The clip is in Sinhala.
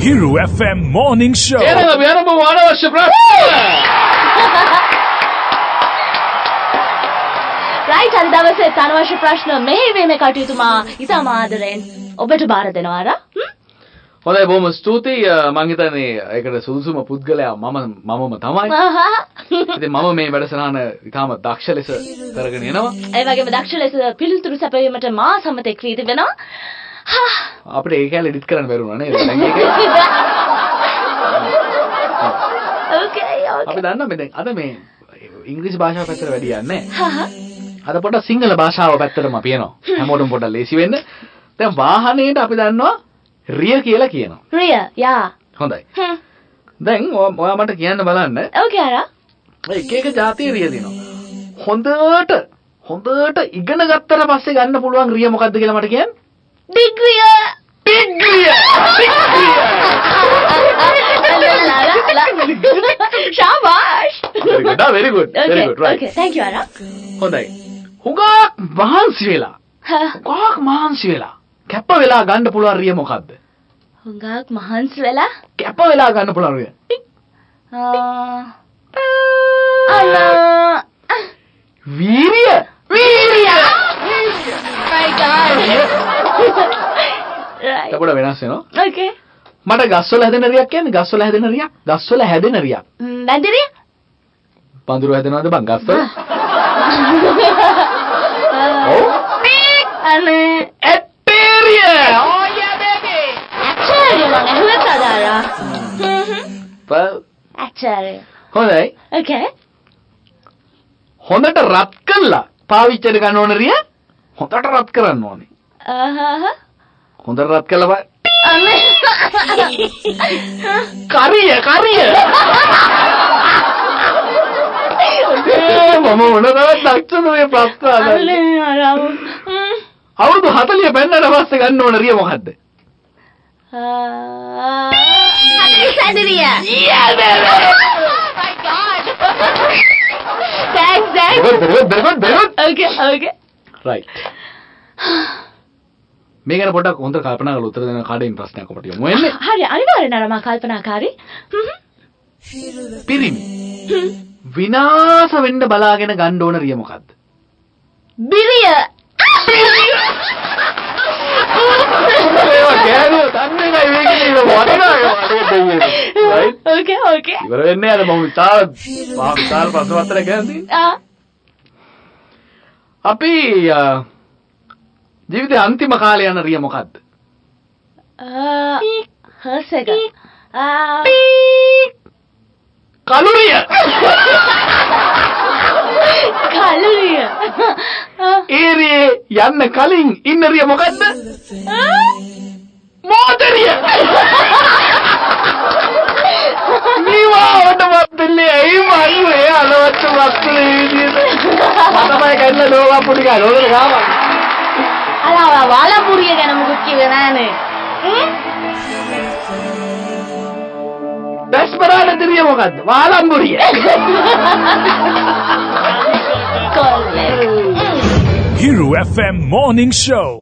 Hiru FM Morning Show. එහෙනම් අපි ආරම්භ අනවශ්‍ය ප්‍රශ්න. right අද දවසේ අනවශ්‍ය ප්‍රශ්න මෙහෙවීමේ කටයුතු මා ඉතාම ආදරෙන් ඔබට බාර දෙනවා ආරා. හොඳයි බොහොම ස්තුතියි. මම හිතන්නේ ඒකට සුදුසුම පුද්ගලයා මමම තමයි. ඉතින් මම මේ වැඩසටහන ඉතාම දක්ෂ ලෙස කරගෙන යනවා. ඒ වගේම දක්ෂ ලෙස පිළිතුරු සැපයීමට මා සමතේ ක්‍රීති වෙනවා. අපිට ඒක ඇල එඩිට් කරන්න බැරුණා නේද? දැන් ඒක okay. අපි දන්නා මේ දැන් අද මේ ඉංග්‍රීසි භාෂාව පැත්තට වැඩි යන්නේ නැහැ. අද පොඩ්ඩක් සිංහල භාෂාව පැත්තටම අපි යනවා. හැමෝටම පොඩ්ඩක් ලේසි වෙන්න. දැන් වාහනේට අපි දන්නවා රිය කියලා කියනවා. රිය යා. හොඳයි. දැන් ඔයා මට කියන්න බලන්න. okay ආරා. එක එක જાතිය රිය දිනවා. හොඳට ඉගෙන ගත්තට පස්සේ ගන්න පුළුවන් රිය මොකද්ද කියලා මට කියන්න. ඩිග්‍රිය. ශාබාෂ්. very good right. okay thank you ආරා. හොඳයි. හුඟක් මහන්සි වෙලා කැප වෙලා ගන්න පුළුවන් රිය මොකද්ද? හුඟක් මහන්සි වෙලා කැප වෙලා ගන්න පුළුවන් රිය. වීරිය. my god. right. ඒක පොඩ වෙනස් වෙනවා. okay. මට ගස්වල හැදෙන රියක් කියන්නේ ගස්වල හැදෙන රියක්. බැඳිරිය? පඳුරු හැදෙනවද බං ගස්වල? ඔව්. අනේ ඇටේරිය. oh yeah baby. ඇටේරිය මම ඇහුවේ කදාරා. ඇටේරිය. හොඳයි. okay. හොඳට රත් කළා පාවිච්චිට ගන්න ඕන රිය හොඳට රත් කරන්න ඕනේ. හොඳට රත් කළා බා. අනේ. කරිය. මම මොනවද දක්ෂද මේ ප්‍රශ්න අහන්නේ. අවුරුදු 40 පෙන්නට පස්සේ ගන්න ඕන රිය මොකද්ද? සැදරිය. yeah baby. oh my god. thanks. very good. okay right. මේ ගැන පොඩ්ඩක් හොඳට කල්පනා කරලා උත්තර දෙන්න කාඩේන් ප්‍රශ්නයක් අපිට යමු වෙන්නේ. හරි අනිවාර්යෙන් නේද මම කල්පනාකාරී. පිරිමි. විනාශ වෙන්න බලාගෙන ගන්න ඕන රිය මොකද්ද? බිරිය. ඒවා ගෑනුව තන්නේ නයි මේකේ වටිනාකම. okay. ඉවර වෙන්නේ අර මම විශාල ප්‍රශ්න පත්‍රයක් ගන්නේ. අපි ජීවිතේ අන්තිම කාලේ යන රිය මොකද්ද? හර්සක. කලුරිය. ඒරියේ යන්න කලින් ඉන්න රිය මොකද්ද? මෝටරිය. නිවාඩ මැදලේ ඇයි මන්නේ අලවච්ච වස්තුවේ විදියට. මතමයි ගන්න ලෝවා පුඩි ගන්න ඕනද ගාවා. අලා වාලපුරිය ගැන මොකක් කිව්වේ නෑනේ. දැස්පරාද රිය මොකද්ද? වාලම්බුරිය. Hiru FM Morning Show.